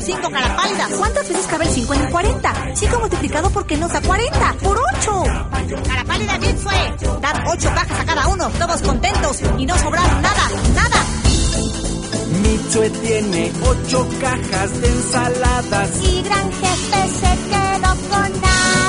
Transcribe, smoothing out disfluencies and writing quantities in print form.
5 cara pálida. ¿Cuántas veces cabe el 5 en el 40? 5 multiplicado por qué nos da 40. ¡Por 8! Cara pálida, Mitsue. Dar 8 cajas a cada uno, todos contentos y no sobrar nada. Mitsue tiene 8 cajas de ensaladas. Y Gran Jefe se quedó con nada.